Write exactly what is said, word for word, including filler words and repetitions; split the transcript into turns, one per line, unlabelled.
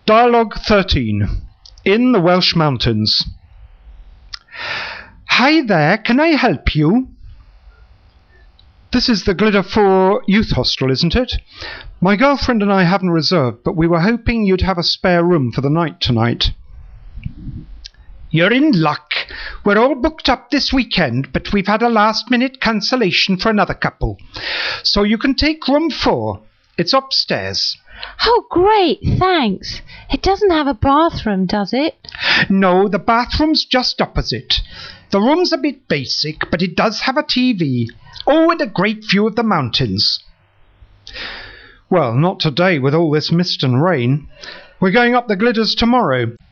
Dialogue thirteen. In the Welsh Mountains. Hi there, can I help you? This is the Glider four Youth Hostel, isn't it? My girlfriend and I haven't reserved, but we were hoping you'd have a spare room for the night tonight. You're in luck. We're all booked up this weekend, but we've had a last-minute cancellation for another couple. So you can take room four. It's upstairs.
Oh, great, thanks. It doesn't have a bathroom, does it?
No, the bathroom's just opposite. The room's a bit basic, but it does have a T V. Oh, and a great view of the mountains. Well, not today with all this mist and rain. We're going up the Gliders tomorrow.